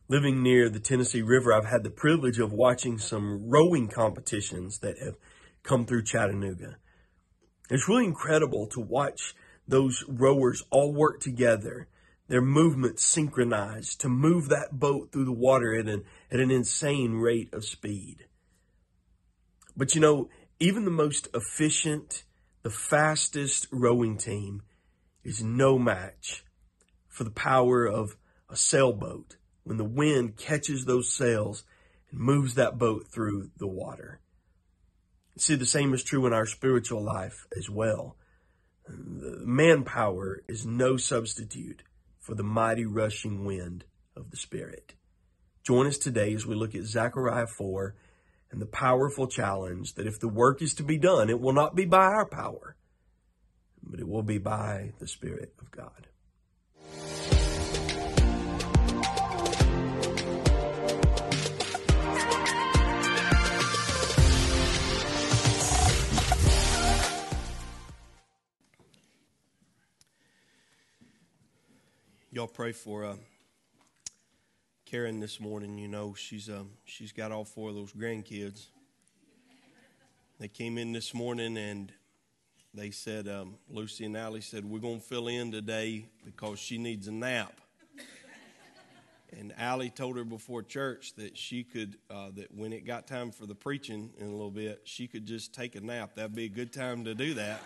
Living near the Tennessee River, I've had the privilege of watching some rowing competitions that have come through Chattanooga. It's really incredible to watch those rowers all work together, their movements synchronized to move that boat through the water at an insane rate of speed. But you know, even the most efficient, the fastest rowing team is no match for the power of a sailboat when the wind catches those sails and moves that boat through the water. See, the same is true in our spiritual life as well. The manpower is no substitute for the mighty rushing wind of the Spirit. Join us today as we look at Zechariah 4 and the powerful challenge that if the work is to be done, it will not be by our power, but it will be by the Spirit of God. Y'all pray for Karen this morning. You know, she's got all four of those grandkids. They came in this morning and they said, Lucy and Allie said, we're going to fill in today because she needs a nap. And Allie told her before church that she could, that when it got time for the preaching in a little bit, she could just take a nap. That'd be a good time to do that.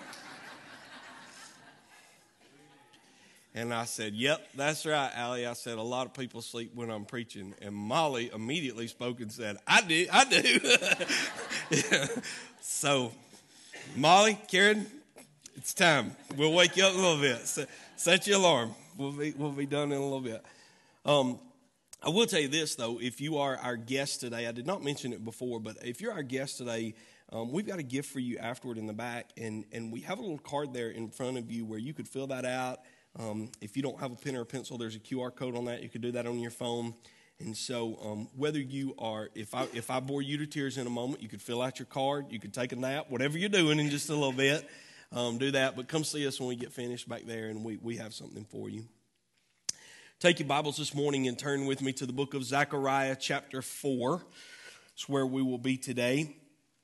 And I said, yep, that's right, Allie. I said, a lot of people sleep when I'm preaching. And Molly immediately spoke and said, I do. Yeah. So, Molly, Karen, it's time. We'll wake you up a little bit. Set your alarm. We'll be done in a little bit. I will tell you this, though. If you are our guest today, I did not mention it before, but if you're our guest today, we've got a gift for you afterward in the back. And we have a little card there in front of you where you could fill that out. If you don't have a pen or a pencil, there's a QR code on that. You could do that on your phone. And so whether you are, if I bore you to tears in a moment, you could fill out your card. You could take a nap, whatever you're doing in just a little bit. Do that. But come see us when we get finished back there, and we have something for you. Take your Bibles this morning and turn with me to the book of Zechariah chapter 4. It's where we will be today.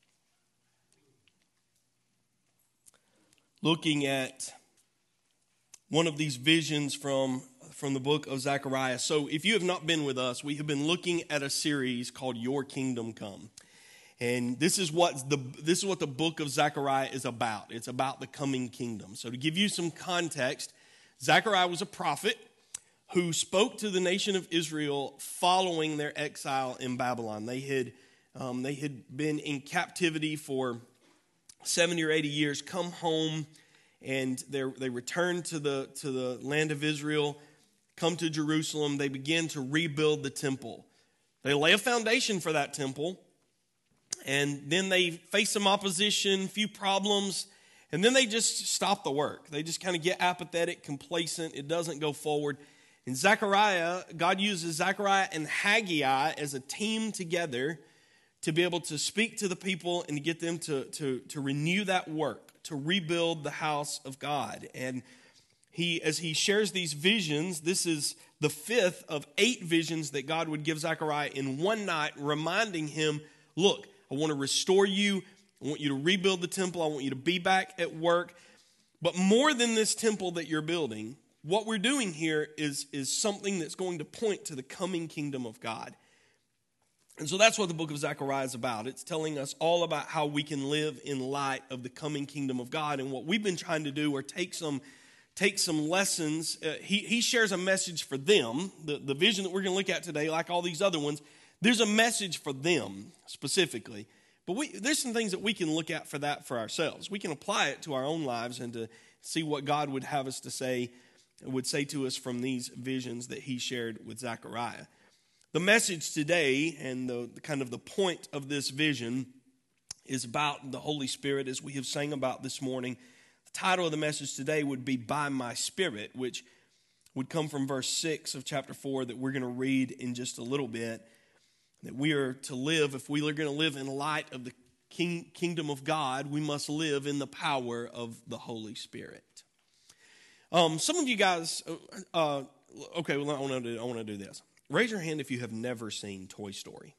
Looking at one of these visions from the book of Zechariah. So if you have not been with us, we have been looking at a series called Your Kingdom Come. And this is what the book of Zechariah is about. It's about the coming kingdom. So to give you some context, Zechariah was a prophet who spoke to the nation of Israel following their exile in Babylon. They had been in captivity for 70 or 80 years, come home, and they return to the land of Israel, come to Jerusalem. They begin to rebuild the temple. They lay a foundation for that temple, and then they face some opposition, few problems, and then they just stop the work. They just kind of get apathetic, complacent. It doesn't go forward. In Zechariah, God uses Zechariah and Haggai as a team together to be able to speak to the people and to get them to renew that work, to rebuild the house of God. And as he shares these visions, this is the fifth of 8 visions that God would give Zechariah in one night, reminding him, look, I want to restore you. I want you to rebuild the temple. I want you to be back at work. But more than this temple that you're building, what we're doing here is something that's going to point to the coming kingdom of God. And so that's what the book of Zechariah is about. It's telling us all about how we can live in light of the coming kingdom of God. And what we've been trying to do are take some lessons. He shares a message for them. The vision that we're going to look at today, like all these other ones, there's a message for them specifically. But there's some things that we can look at for that for ourselves. We can apply it to our own lives and to see what God would have us to say, would say to us from these visions that he shared with Zechariah. The message today and the kind of the point of this vision is about the Holy Spirit, as we have sang about this morning. The title of the message today would be By My Spirit, which would come from verse 6 of chapter 4 that we're going to read in just a little bit. That we are to live, if we are going to live in light of the kingdom of God, we must live in the power of the Holy Spirit. Some of you guys, I want to do this. Raise your hand if you have never seen Toy Story.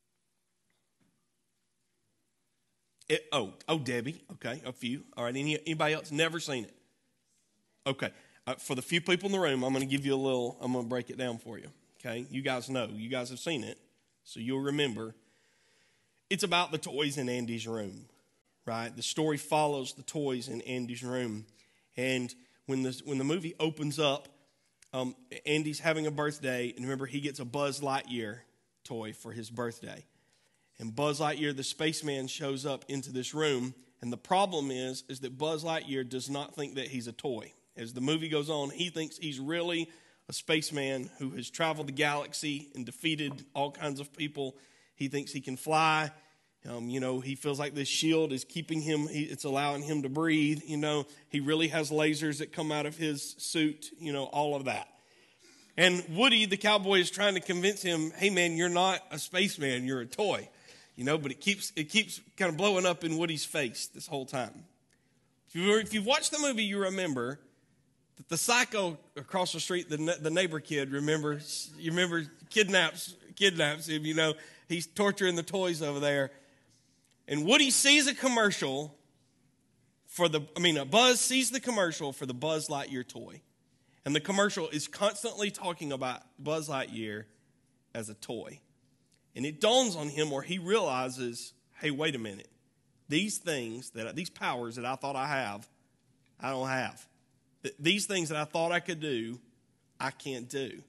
Debbie. Okay, a few. All right, anybody else never seen it? Okay. For the few people in the room, I'm going to give you I'm going to break it down for you. Okay, you guys know. You guys have seen it, so you'll remember. It's about the toys in Andy's room, right? The story follows the toys in Andy's room. And when the movie opens up, Andy's having a birthday, and remember, he gets a Buzz Lightyear toy for his birthday. And Buzz Lightyear, the spaceman, shows up into this room, and the problem is that Buzz Lightyear does not think that he's a toy. As the movie goes on, he thinks he's really a spaceman who has traveled the galaxy and defeated all kinds of people. He thinks he can fly. He feels like this shield is keeping him, it's allowing him to breathe. He really has lasers that come out of his suit, all of that. And Woody, the cowboy, is trying to convince him, hey, man, you're not a spaceman, you're a toy. But it keeps kind of blowing up in Woody's face this whole time. If you've watched the movie, you remember that the psycho across the street, the neighbor kid, remember kidnaps him. He's torturing the toys over there. And Woody sees a commercial Buzz sees the commercial for the Buzz Lightyear toy. And the commercial is constantly talking about Buzz Lightyear as a toy. And it dawns on him, or he realizes, hey, wait a minute. These powers that I thought I don't have. These things that I thought I could do, I can't do.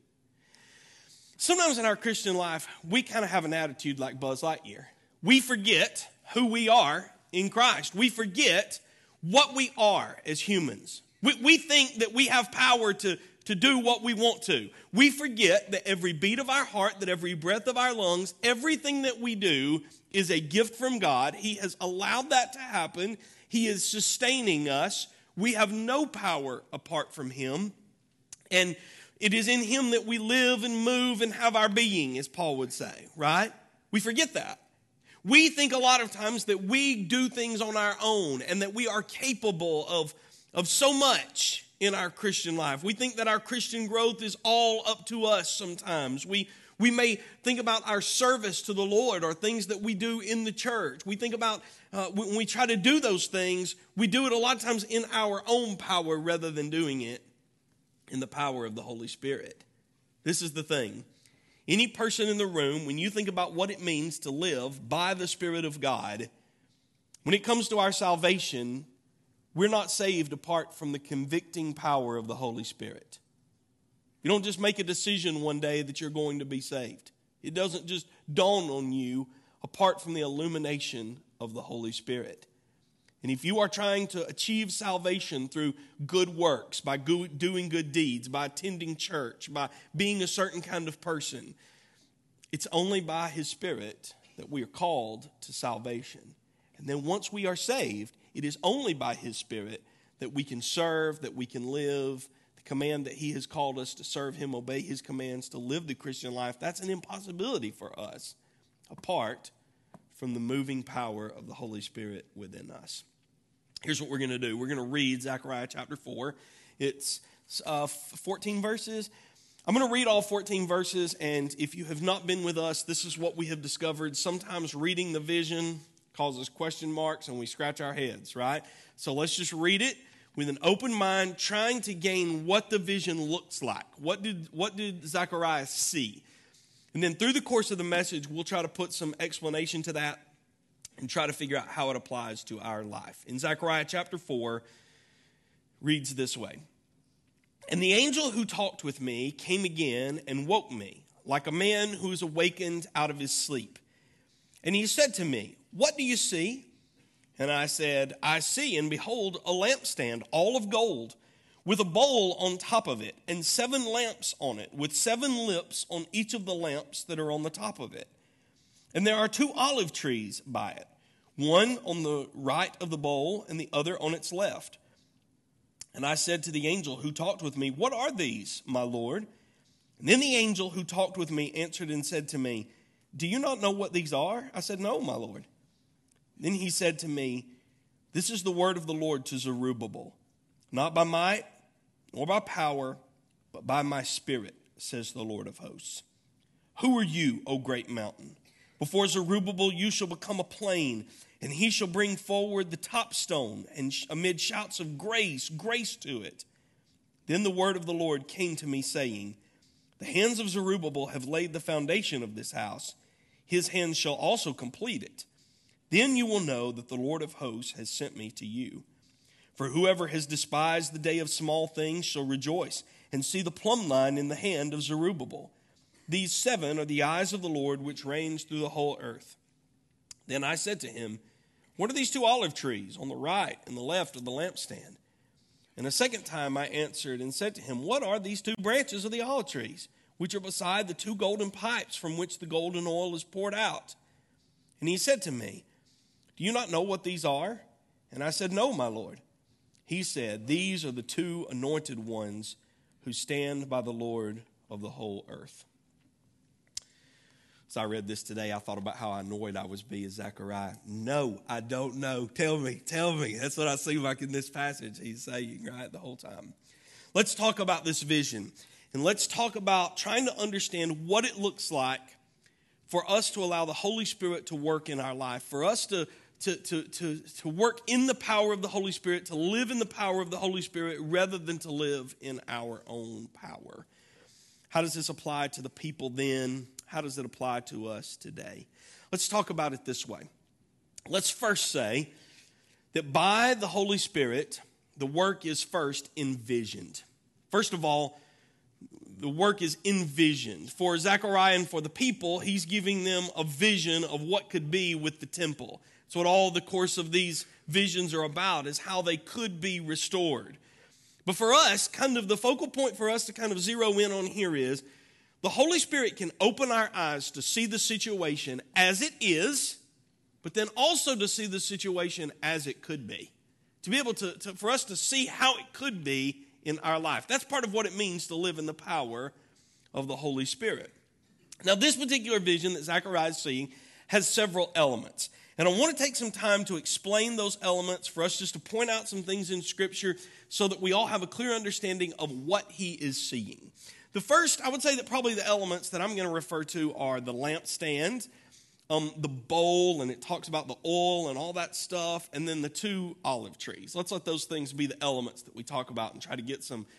Sometimes in our Christian life, we kind of have an attitude like Buzz Lightyear. We forget who we are in Christ. We forget what we are as humans. We think that we have power to do what we want to. We forget that every beat of our heart, that every breath of our lungs, everything that we do is a gift from God. He has allowed that to happen. He is sustaining us. We have no power apart from Him. And it is in Him that we live and move and have our being, as Paul would say, right? We forget that. We think a lot of times that we do things on our own and that we are capable of so much in our Christian life. We think that our Christian growth is all up to us sometimes. We may think about our service to the Lord or things that we do in the church. We think about when we try to do those things, we do it a lot of times in our own power rather than doing it in the power of the Holy Spirit. This is the thing. Any person in the room, when you think about what it means to live by the Spirit of God, when it comes to our salvation, we're not saved apart from the convicting power of the Holy Spirit. You don't just make a decision one day that you're going to be saved. It doesn't just dawn on you apart from the illumination of the Holy Spirit. And if you are trying to achieve salvation through good works, by doing good deeds, by attending church, by being a certain kind of person, it's only by His Spirit that we are called to salvation. And then once we are saved, it is only by His Spirit that we can serve, that we can live. The command that He has called us to serve Him, obey His commands, to live the Christian life, that's an impossibility for us apart from the moving power of the Holy Spirit within us. Here's what we're going to do. We're going to read Zechariah chapter 4. It's 14 verses. I'm going to read all 14 verses, and if you have not been with us, this is what we have discovered. Sometimes reading the vision causes question marks, and we scratch our heads, right? So let's just read it with an open mind, trying to gain what the vision looks like. What did Zechariah see? And then through the course of the message, we'll try to put some explanation to that and try to figure out how it applies to our life. In Zechariah chapter 4, reads this way. And the angel who talked with me came again and woke me, like a man who is awakened out of his sleep. And he said to me, what do you see? And I said, I see, and behold, a lampstand, all of gold, with a bowl on top of it, and 7 lamps on it, with 7 lips on each of the lamps that are on the top of it. And there are 2 olive trees by it, one on the right of the bowl and the other on its left. And I said to the angel who talked with me, what are these, my Lord? And then the angel who talked with me answered and said to me, do you not know what these are? I said, no, my Lord. Then he said to me, this is the word of the Lord to Zerubbabel, not by might nor by power, but by my Spirit, says the Lord of hosts. Who are you, O great mountain? Before Zerubbabel you shall become a plain, and he shall bring forward the top stone, and amid shouts of grace, grace to it. Then the word of the Lord came to me, saying, the hands of Zerubbabel have laid the foundation of this house. His hands shall also complete it. Then you will know that the Lord of hosts has sent me to you. For whoever has despised the day of small things shall rejoice and see the plumb line in the hand of Zerubbabel. These 7 are the eyes of the Lord which reigns through the whole earth. Then I said to him, what are these 2 olive trees on the right and the left of the lampstand? And a second time I answered and said to him, what are these 2 branches of the olive trees, which are beside the 2 golden pipes from which the golden oil is poured out? And he said to me, do you not know what these are? And I said, no, my Lord. He said, these are the 2 anointed ones who stand by the Lord of the whole earth. As I read this today, I thought about how annoyed I was be as Zechariah. No, I don't know. Tell me. That's what I see like in this passage he's saying, right, the whole time. Let's talk about this vision. And let's talk about trying to understand what it looks like for us to allow the Holy Spirit to work in our life, for us to work in the power of the Holy Spirit, to live in the power of the Holy Spirit rather than to live in our own power. How does this apply to the people then? How does it apply to us today? Let's talk about it this way. Let's first say that by the Holy Spirit, the work is first envisioned. First of all, the work is envisioned. For Zechariah and for the people, he's giving them a vision of what could be with the temple. It's what all the course of these visions are about, is how they could be restored. But for us, kind of the focal point for us to kind of zero in on here is the Holy Spirit can open our eyes to see the situation as it is, but then also to see the situation as it could be. To be able to for us to see how it could be in our life. That's part of what it means to live in the power of the Holy Spirit. Now, this particular vision that Zechariah is seeing has several elements. And I want to take some time to explain those elements, for us just to point out some things in Scripture so that we all have a clear understanding of what he is seeing. The first, I would say that probably the elements that I'm going to refer to are the lampstand, the bowl, and it talks about the oil and all that stuff, and then the 2 olive trees. Let's let those things be the elements that we talk about and try to get some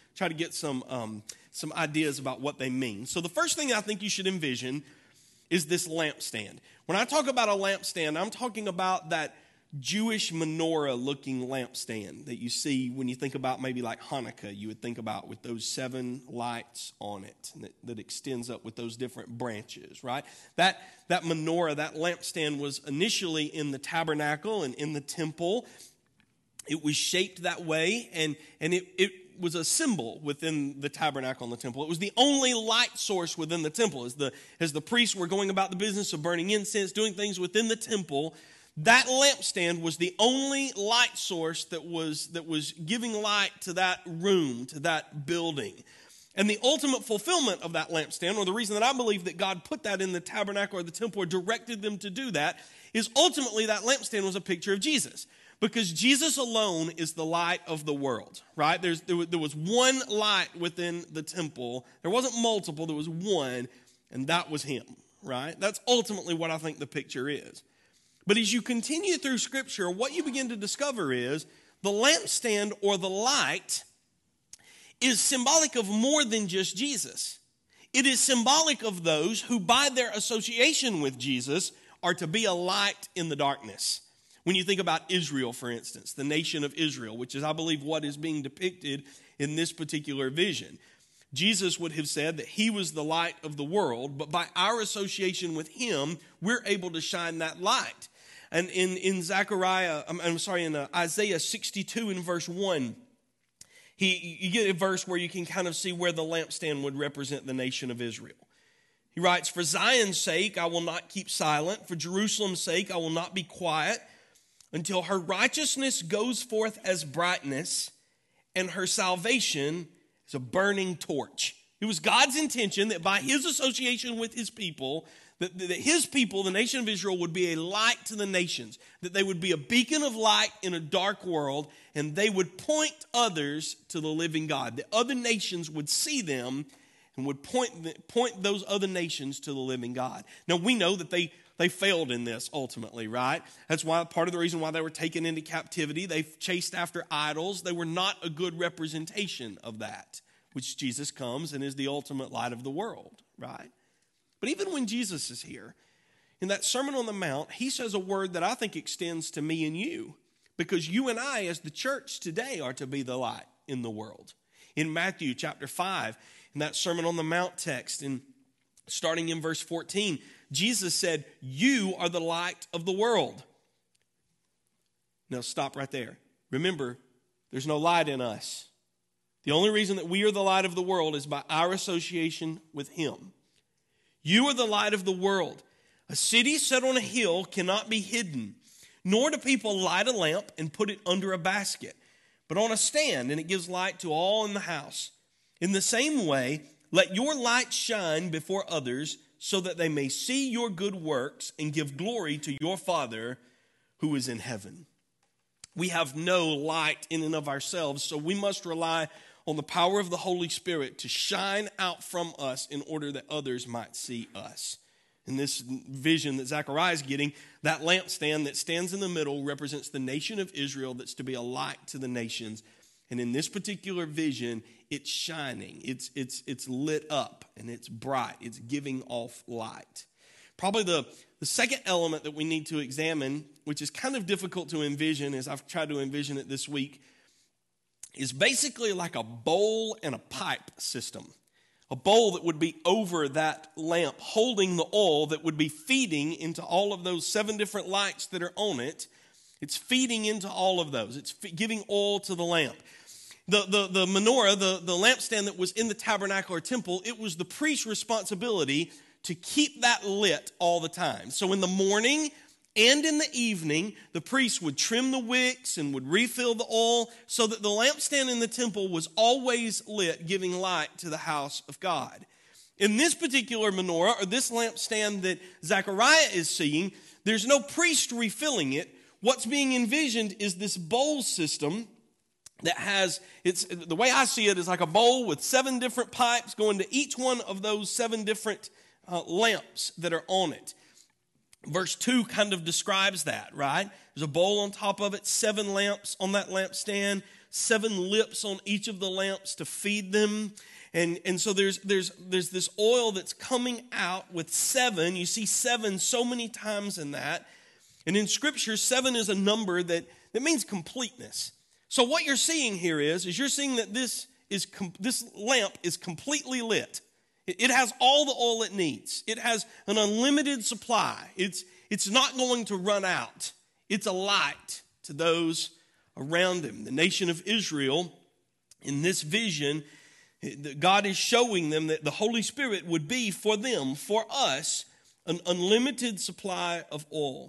ideas about what they mean. So the first thing I think you should envision is this lampstand. When I talk about a lampstand, I'm talking about that Jewish menorah-looking lampstand that you see when you think about maybe like Hanukkah, you would think about with those 7 lights on it that extends up with those different branches, right? That menorah, that lampstand was initially in the tabernacle and in the temple. It was shaped that way, and it was a symbol within the tabernacle and the temple. It was the only light source within the temple. As the priests were going about the business of burning incense, doing things within the temple, that lampstand was the only light source that was giving light to that room, to that building. And the ultimate fulfillment of that lampstand, or the reason that I believe that God put that in the tabernacle or the temple or directed them to do that, is ultimately that lampstand was a picture of Jesus. Because Jesus alone is the light of the world, right? There was one light within the temple. There wasn't multiple, there was one, and that was him, right? That's ultimately what I think the picture is. But as you continue through Scripture, what you begin to discover is the lampstand or the light is symbolic of more than just Jesus. It is symbolic of those who, by their association with Jesus, are to be a light in the darkness. When you think about Israel, for instance, the nation of Israel, which is, I believe, what is being depicted in this particular vision. Jesus would have said that he was the light of the world, but by our association with him, we're able to shine that light. And in Isaiah 62 in verse 1, you get a verse where you can kind of see where the lampstand would represent the nation of Israel. He writes, "For Zion's sake I will not keep silent, for Jerusalem's sake I will not be quiet, until her righteousness goes forth as brightness, and her salvation is a burning torch." It was God's intention that by his association with his people, that his people, the nation of Israel, would be a light to the nations, that they would be a beacon of light in a dark world, and they would point others to the living God. The other nations would see them, and would point those other nations to the living God. Now, we know that they failed in this ultimately, right? That's why part of the reason why they were taken into captivity. They chased after idols. They were not a good representation of that, which Jesus comes and is the ultimate light of the world, right? But even when Jesus is here, in that Sermon on the Mount, he says a word that I think extends to me and you, because you and I as the church today are to be the light in the world. In Matthew chapter 5, in that Sermon on the Mount text, and starting in verse 14, Jesus said, "You are the light of the world." Now stop right there. Remember, there's no light in us. The only reason that we are the light of the world is by our association with him. You are the light of the world. A city set on a hill cannot be hidden, nor do people light a lamp and put it under a basket, but on a stand, and it gives light to all in the house. In the same way, let your light shine before others, so that they may see your good works and give glory to your Father who is in heaven. We have no light in and of ourselves, so we must rely on the power of the Holy Spirit to shine out from us in order that others might see us. In this vision that Zechariah is getting, that lampstand that stands in the middle represents the nation of Israel that's to be a light to the nations. And in this particular vision, it's shining, it's lit up, and it's bright. It's giving off light. Probably the second element that we need to examine, which is kind of difficult to envision as I've tried to envision it this week, is basically like a bowl and a pipe system. A bowl that would be over that lamp holding the oil that would be feeding into all of those 7 different lights that are on it. It's feeding into all of those. It's giving oil to the lamp. The menorah, the lampstand that was in the tabernacle or temple, it was the priest's responsibility to keep that lit all the time. So in the morning and in the evening, the priest would trim the wicks and would refill the oil so that the lampstand in the temple was always lit, giving light to the house of God. In this particular menorah, or this lampstand that Zechariah is seeing, there's no priest refilling it. What's being envisioned is this bowl system that has, the way I see it is like a bowl with 7 different pipes going to each one of those 7 different lamps that are on it. Verse 2 kind of describes that, right? There's a bowl on top of it, 7 lamps on that lampstand, 7 lips on each of the lamps to feed them. And so there's this oil that's coming out with 7. You see 7 so many times in that. And in Scripture, 7 is a number that means completeness. So what you're seeing here is you're seeing that this lamp is completely lit. It has all the oil it needs. It has an unlimited supply. It's not going to run out. It's a light to those around him. The nation of Israel, in this vision, God is showing them that the Holy Spirit would be for them, for us, an unlimited supply of oil.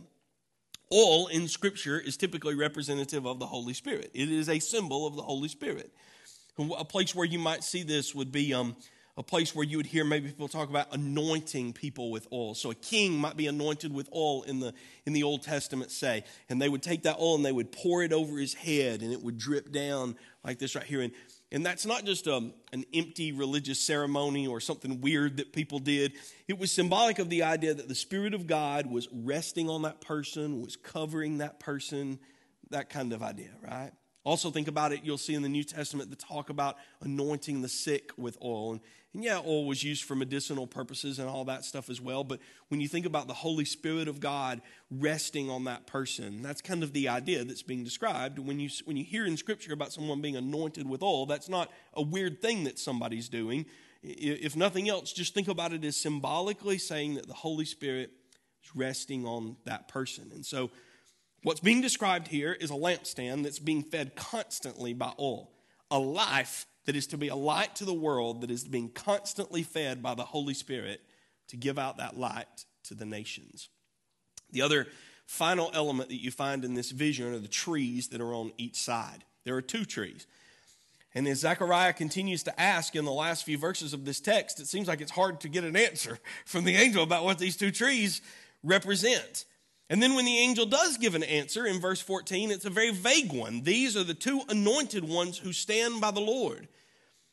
Oil in Scripture is typically representative of the Holy Spirit. It is a symbol of the Holy Spirit. A place where you might see this would be a place where you would hear maybe people talk about anointing people with oil. So a king might be anointed with oil in the Old Testament, say, and they would take that oil and they would pour it over his head and it would drip down like this right here. And that's not just an empty religious ceremony or something weird that people did. It was symbolic of the idea that the Spirit of God was resting on that person, was covering that person, that kind of idea, right? Also think about it, you'll see in the New Testament the talk about anointing the sick with oil. And yeah, oil was used for medicinal purposes and all that stuff as well. But when you think about the Holy Spirit of God resting on that person, that's kind of the idea that's being described. When you hear in Scripture about someone being anointed with oil, that's not a weird thing that somebody's doing. If nothing else, just think about it as symbolically saying that the Holy Spirit is resting on that person. And so what's being described here is a lampstand that's being fed constantly by oil. A life that is to be a light to the world that is being constantly fed by the Holy Spirit to give out that light to the nations. The other final element that you find in this vision are the trees that are on each side. There are 2 trees. And as Zechariah continues to ask in the last few verses of this text, it seems like it's hard to get an answer from the angel about what these 2 trees represent. And then when the angel does give an answer in verse 14, it's a very vague one. These are the 2 anointed ones who stand by the Lord.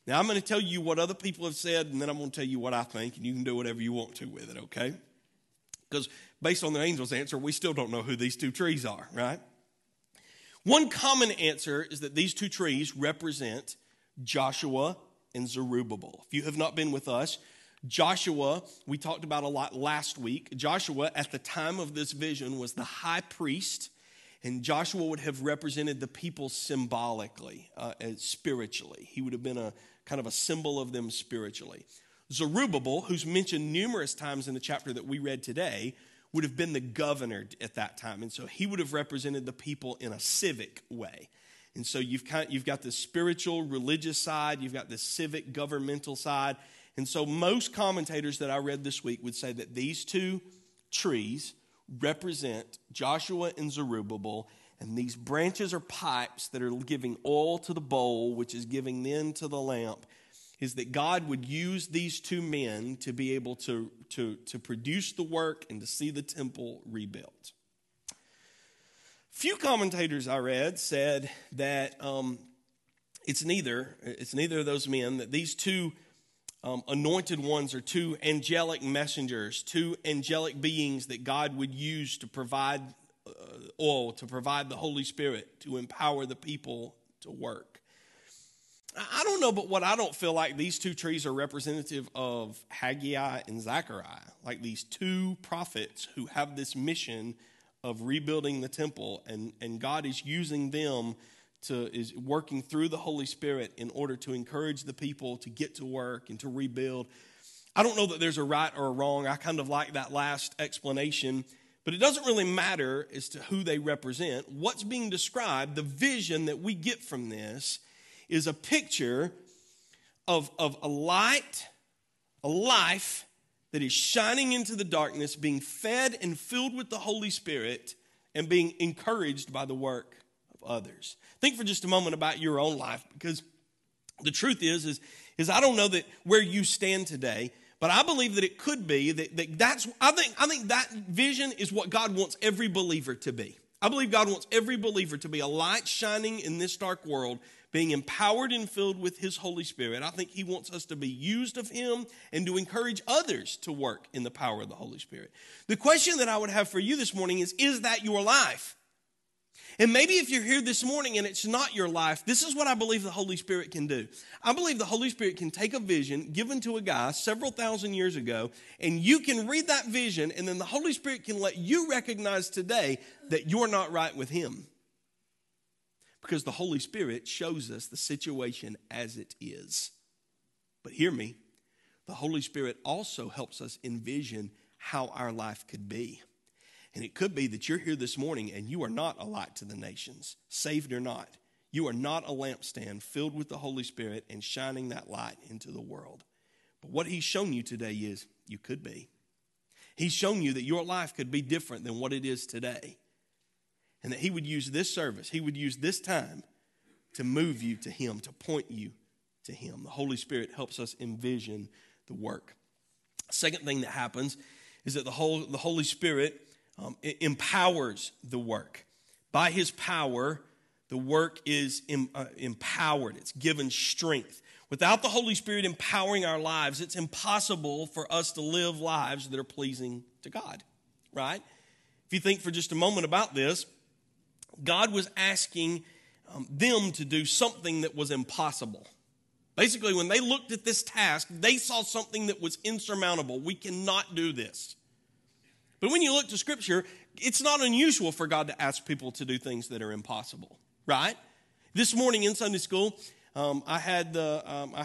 Now, I'm going to tell you what other people have said, and then I'm going to tell you what I think, and you can do whatever you want to with it, okay? Because based on the angel's answer, we still don't know who these two trees are, right? One common answer is that these two trees represent Joshua and Zerubbabel. If you have not been with us, Joshua, we talked about a lot last week. Joshua, at the time of this vision, was the high priest, and Joshua would have represented the people symbolically, spiritually. He would have been a kind of a symbol of them spiritually. Zerubbabel, who's mentioned numerous times in the chapter that we read today, would have been the governor at that time. And so he would have represented the people in a civic way. And so you've got the spiritual, religious side, you've got the civic, governmental side. And so most commentators that I read this week would say that these two trees represent Joshua and Zerubbabel, and these branches are pipes that are giving oil to the bowl, which is giving then to the lamp, is that God would use these two men to be able to produce the work and to see the temple rebuilt. Few commentators I read said that it's neither of those men, that these two anointed ones are two angelic messengers, two angelic beings that God would use to provide oil, to provide the Holy Spirit, to empower the people to work. I don't know, but what I don't feel like these two trees are representative of Haggai and Zechariah, like these two prophets who have this mission of rebuilding the temple, and God is using them is working through the Holy Spirit in order to encourage the people to get to work and to rebuild. I don't know that there's a right or a wrong. I kind of like that last explanation, but it doesn't really matter as to who they represent. What's being described, the vision that we get from this, is a picture of a light, a life that is shining into the darkness, being fed and filled with the Holy Spirit, and being encouraged by the work of others. Think for just a moment about your own life, because the truth is I don't know that where you stand today, but I believe that it could be I think that vision is what God wants every believer to be. I believe God wants every believer to be a light shining in this dark world, being empowered and filled with His Holy Spirit. I think He wants us to be used of Him and to encourage others to work in the power of the Holy Spirit. The question that I would have for you this morning is that your life? And maybe if you're here this morning and it's not your life, this is what I believe the Holy Spirit can do. I believe the Holy Spirit can take a vision given to a guy several thousand years ago, and you can read that vision, and then the Holy Spirit can let you recognize today that you're not right with Him. Because the Holy Spirit shows us the situation as it is. But hear me, the Holy Spirit also helps us envision how our life could be. And it could be that you're here this morning and you are not a light to the nations, saved or not. You are not a lampstand filled with the Holy Spirit and shining that light into the world. But what He's shown you today is you could be. He's shown you that your life could be different than what it is today. And that He would use this service, He would use this time to move you to Him, to point you to Him. The Holy Spirit helps us envision the work. Second thing that happens is that the Holy Spirit empowers the work. By His power, the work is empowered. It's given strength. Without the Holy Spirit empowering our lives, it's impossible for us to live lives that are pleasing to God, right? If you think for just a moment about this, God was asking them to do something that was impossible. Basically, when they looked at this task, they saw something that was insurmountable. We cannot do this. But when you look to Scripture, it's not unusual for God to ask people to do things that are impossible, right? This morning in Sunday school, I had the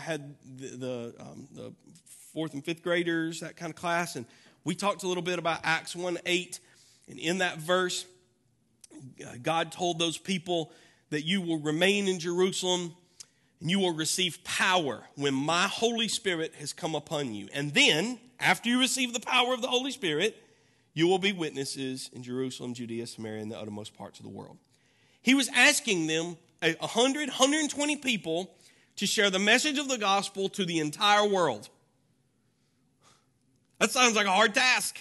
fourth and fifth graders, that kind of class, and we talked a little bit about Acts 1:8, and in that verse, God told those people that you will remain in Jerusalem and you will receive power when my Holy Spirit has come upon you. And then, after you receive the power of the Holy Spirit, you will be witnesses in Jerusalem, Judea, Samaria, and the uttermost parts of the world. He was asking them, 120 people, to share the message of the gospel to the entire world. That sounds like a hard task.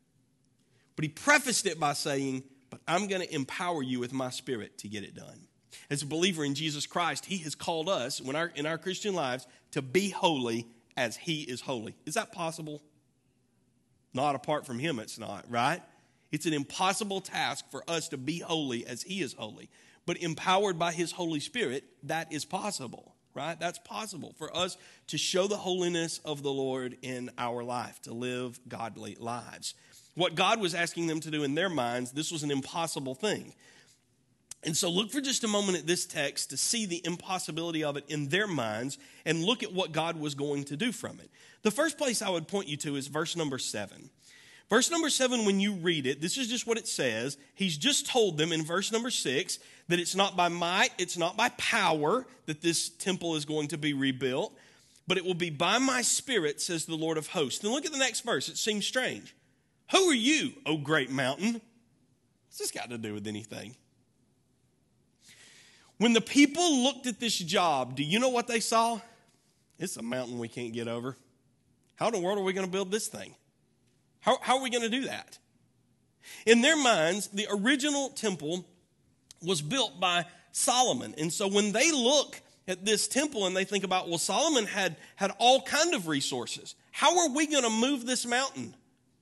But He prefaced it by saying, but I'm going to empower you with my Spirit to get it done. As a believer in Jesus Christ, he has called us in our Christian lives to be holy as he is holy. Is that possible? Not apart from him, it's not, right? It's an impossible task for us to be holy as he is holy. But empowered by his Holy Spirit, that is possible, right? That's possible for us to show the holiness of the Lord in our life, to live godly lives. What God was asking them to do in their minds, this was an impossible thing. And so look for just a moment at this text to see the impossibility of it in their minds and look at what God was going to do from it. The first place I would point you to is verse number 7. Verse number 7, when you read it, this is just what it says. He's just told them in verse number 6 that it's not by might, it's not by power that this temple is going to be rebuilt, but it will be by my Spirit, says the Lord of hosts. Then look at the next verse. It seems strange. Who are you, O great mountain? What's this got to do with anything? When the people looked at this job, do you know what they saw? It's a mountain we can't get over. How in the world are we going to build this thing? How are we going to do that? In their minds, the original temple was built by Solomon. And so when they look at this temple and they think about, well, Solomon had all kind of resources. How are we going to move this mountain?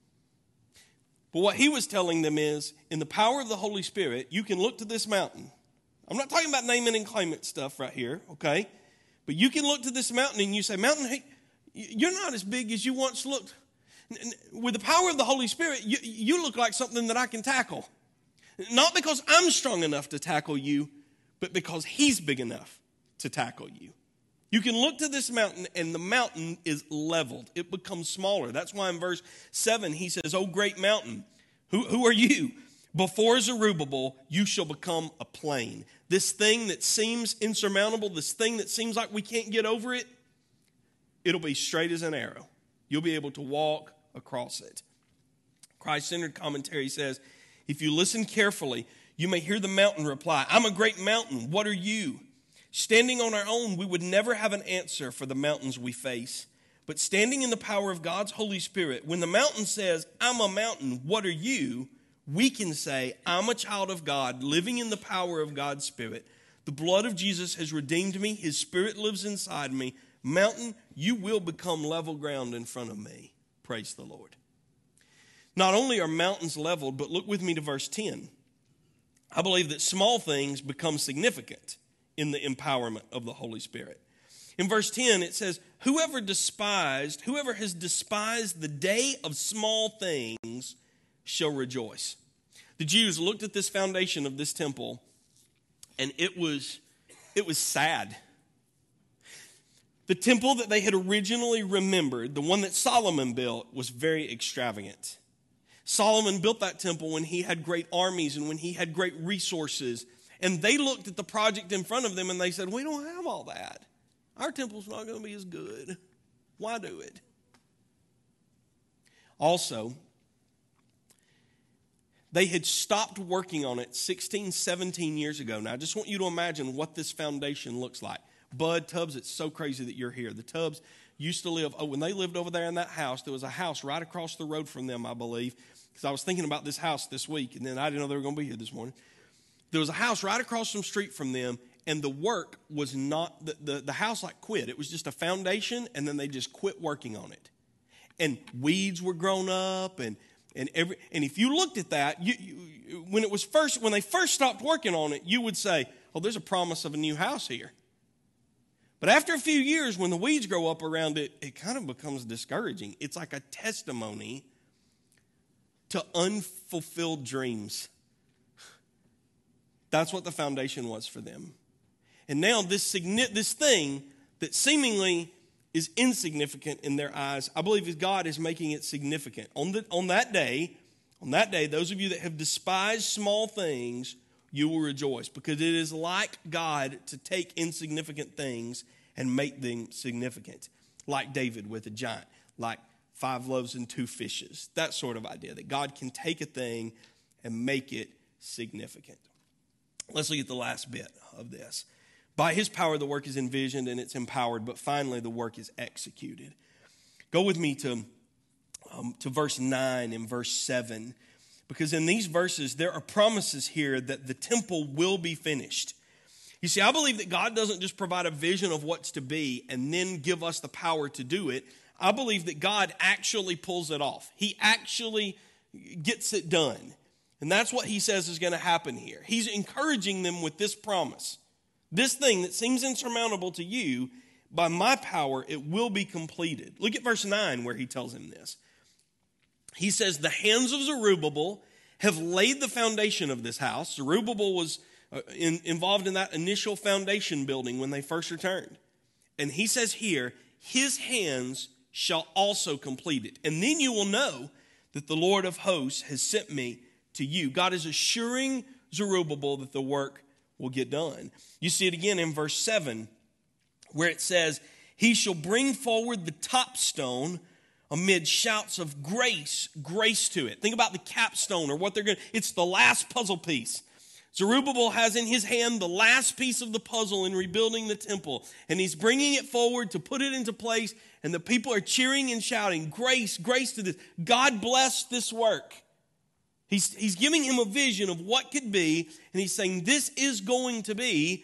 But what he was telling them is, in the power of the Holy Spirit, you can look to this mountain. I'm not talking about name it and claim it stuff right here, okay? But you can look to this mountain and you say, mountain, hey, you're not as big as you once looked. With the power of the Holy Spirit, you look like something that I can tackle. Not because I'm strong enough to tackle you, but because he's big enough to tackle you. You can look to this mountain and the mountain is leveled. It becomes smaller. That's why in verse 7 he says, "O great mountain, who are you? Before Zerubbabel, you shall become a plain." This thing that seems insurmountable, this thing that seems like we can't get over it, it'll be straight as an arrow. You'll be able to walk across it. Christ-centered commentary says, if you listen carefully, you may hear the mountain reply, "I'm a great mountain. What are you?" Standing on our own, we would never have an answer for the mountains we face. But standing in the power of God's Holy Spirit, when the mountain says, "I'm a mountain, what are you?" we can say, "I'm a child of God, living in the power of God's Spirit. The blood of Jesus has redeemed me. His Spirit lives inside me. Mountain, you will become level ground in front of me." Praise the Lord. Not only are mountains leveled, but look with me to verse 10. I believe that small things become significant in the empowerment of the Holy Spirit. In verse 10, it says, whoever has despised the day of small things shall rejoice. The Jews looked at this foundation of this temple, and it was sad. The temple that they had originally remembered, the one that Solomon built, was very extravagant. Solomon built that temple when he had great armies and when he had great resources. And they looked at the project in front of them and they said, we don't have all that. Our temple's not going to be as good. Why do it? Also, they had stopped working on it 16, 17 years ago. Now, I just want you to imagine what this foundation looks like. Bud, Tubbs, it's so crazy that you're here. The Tubbs used to live, when they lived over there in that house, there was a house right across the road from them, I believe, because I was thinking about this house this week, and then I didn't know they were going to be here this morning. There was a house right across the street from them, and the work was not, the house like quit. It was just a foundation, and then they just quit working on it. And weeds were grown up, and if you looked at that, when they first stopped working on it, you would say, oh, there's a promise of a new house here. But after a few years, when the weeds grow up around it, it kind of becomes discouraging. It's like a testimony to unfulfilled dreams. That's what the foundation was for them. And now this thing that seemingly is insignificant in their eyes, I believe God is making it significant. On that day, those of you that have despised small things, you will rejoice, because it is like God to take insignificant things and make them significant. Like David with a giant, like 5 loaves and 2 fishes. That sort of idea, that God can take a thing and make it significant. Let's look at the last bit of this. By his power, the work is envisioned and it's empowered, but finally the work is executed. Go with me to verse 9 and verse 7. Because in these verses, there are promises here that the temple will be finished. You see, I believe that God doesn't just provide a vision of what's to be and then give us the power to do it. I believe that God actually pulls it off. He actually gets it done. And that's what he says is going to happen here. He's encouraging them with this promise. This thing that seems insurmountable to you, by my power, it will be completed. Look at verse 9 where he tells him this. He says, the hands of Zerubbabel have laid the foundation of this house. Zerubbabel was involved in that initial foundation building when they first returned. And he says here, his hands shall also complete it. And then you will know that the Lord of hosts has sent me to you. God is assuring Zerubbabel that the work will get done. You see it again in verse 7 where it says, he shall bring forward the top stone amid shouts of grace to it. Think about the capstone or what they're going to, it's the last puzzle piece. Zerubbabel has in his hand the last piece of the puzzle in rebuilding the temple, and he's bringing it forward to put it into place, and the people are cheering and shouting, grace to this. God bless this work. He's giving him a vision of what could be, and he's saying this is going to be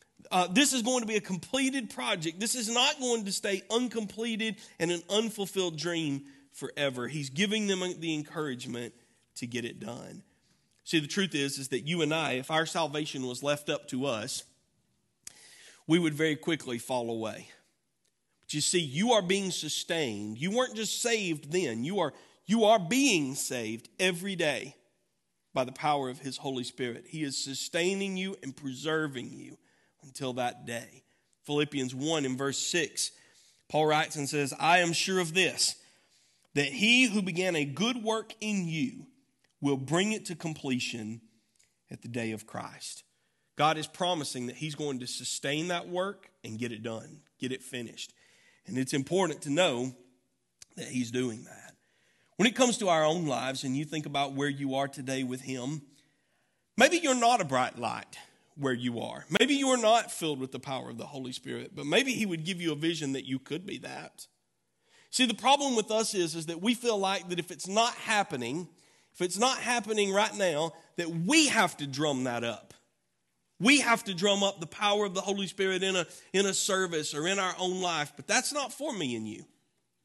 a completed project. This is not going to stay uncompleted and an unfulfilled dream forever. He's giving them the encouragement to get it done. See, the truth is that you and I, if our salvation was left up to us, we would very quickly fall away. But you see, you are being sustained. You weren't just saved then. You are being saved every day by the power of his Holy Spirit. He is sustaining you and preserving you until that day. Philippians 1 in verse 6, Paul writes and says, I am sure of this, that he who began a good work in you will bring it to completion at the day of Christ. God is promising that he's going to sustain that work and get it done, get it finished. And it's important to know that he's doing that. When it comes to our own lives and you think about where you are today with him, maybe you're not a bright light where you are. Maybe you are not filled with the power of the Holy Spirit, but maybe he would give you a vision that you could be that. See, the problem with us is that we feel like that if it's not happening right now, that we have to drum that up. We have to drum up the power of the Holy Spirit in a service or in our own life, but that's not for me and you.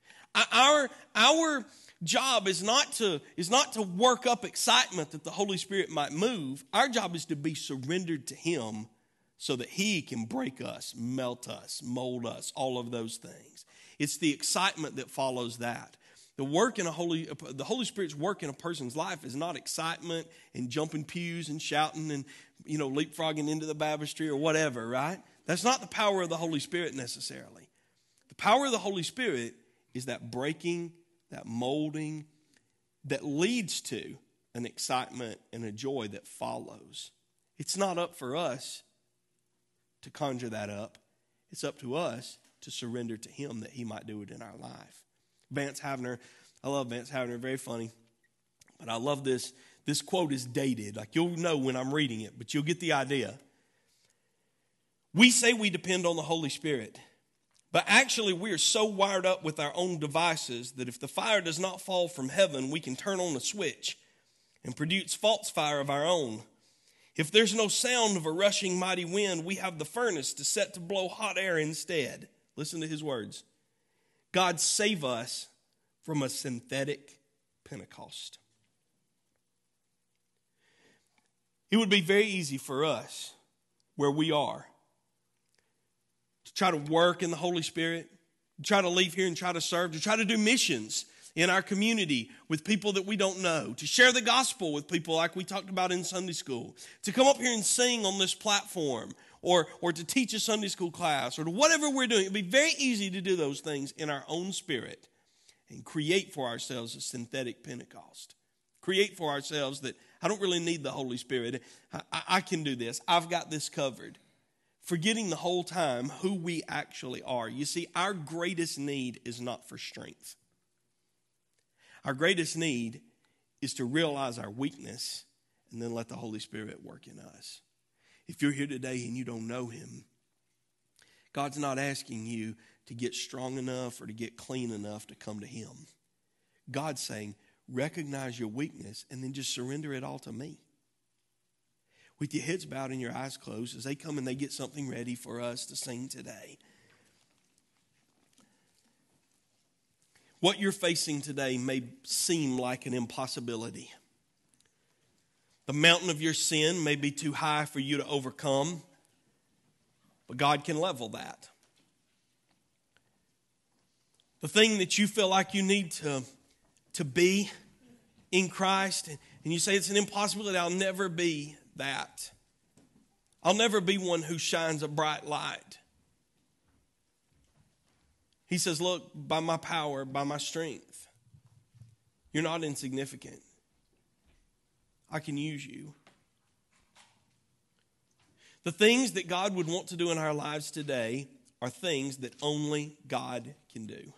Our job is not to work up excitement that the Holy Spirit might move. Our job is to be surrendered to him so that he can break us, melt us, mold us, all of those things. It's the excitement that follows that. The Holy Spirit's work in a person's life is not excitement and jumping pews and shouting and leapfrogging into the baptistry or whatever, right? That's not the power of the Holy Spirit necessarily. The power of the Holy Spirit is that breaking, that molding that leads to an excitement and a joy that follows. It's not up for us to conjure that up. It's up to us to surrender to him that he might do it in our life. Vance Havner, I love Vance Havner, very funny. But I love this. This quote is dated. Like you'll know when I'm reading it, but you'll get the idea. We say we depend on the Holy Spirit, but actually we are so wired up with our own devices that if the fire does not fall from heaven, we can turn on a switch and produce false fire of our own. If there's no sound of a rushing mighty wind, we have the furnace to set to blow hot air instead. Listen to his words. God save us from a synthetic Pentecost. It would be very easy for us, where we are, to try to work in the Holy Spirit, to try to leave here and try to serve, to try to do missions in our community with people that we don't know, to share the gospel with people like we talked about in Sunday school, to come up here and sing on this platform, or to teach a Sunday school class, or to whatever we're doing. It'd be very easy to do those things in our own spirit and create for ourselves a synthetic Pentecost. Create for ourselves that I don't really need the Holy Spirit. I can do this. I've got this covered. Forgetting the whole time who we actually are. You see, our greatest need is not for strength. Our greatest need is to realize our weakness and then let the Holy Spirit work in us. If you're here today and you don't know him, God's not asking you to get strong enough or to get clean enough to come to him. God's saying, recognize your weakness and then just surrender it all to me. with your heads bowed and your eyes closed as they come and they get something ready for us to sing today. What you're facing today may seem like an impossibility. The mountain of your sin may be too high for you to overcome, but God can level that. The thing that you feel like you need to be in Christ, and you say it's an impossibility, I'll never be that. I'll never be one who shines a bright light. He says, look, by my power, by my strength, you're not insignificant. I can use you. The things that God would want to do in our lives today are things that only God can do.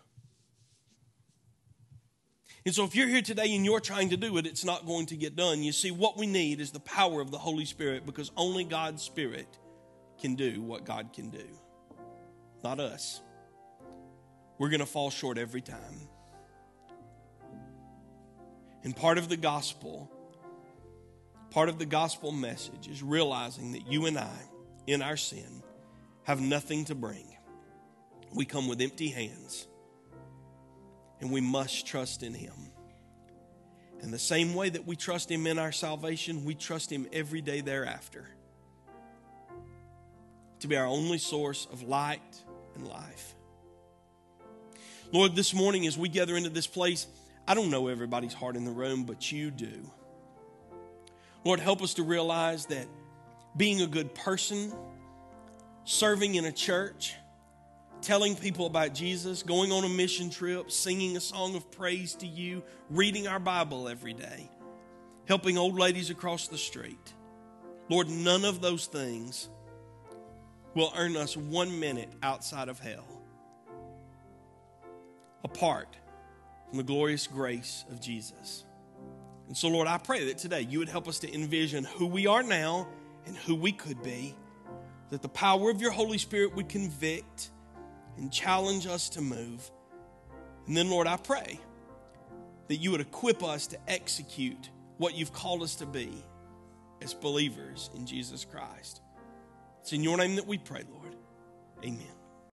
And so if you're here today and you're trying to do it, it's not going to get done. You see, what we need is the power of the Holy Spirit, because only God's Spirit can do what God can do, not us. We're going to fall short every time. And part of the gospel message is realizing that you and I, in our sin, have nothing to bring. We come with empty hands. And we must trust in Him. And the same way that we trust Him in our salvation, we trust Him every day thereafter to be our only source of light and life. Lord, this morning as we gather into this place, I don't know everybody's heart in the room, but you do. Lord, help us to realize that being a good person, serving in a church, telling people about Jesus, going on a mission trip, singing a song of praise to you, reading our Bible every day, helping old ladies across the street. Lord, none of those things will earn us 1 minute outside of hell, apart from the glorious grace of Jesus. And so, Lord, I pray that today you would help us to envision who we are now and who we could be, that the power of your Holy Spirit would convict and challenge us to move. And then, Lord, I pray that you would equip us to execute what you've called us to be as believers in Jesus Christ. It's in your name that we pray, Lord. Amen.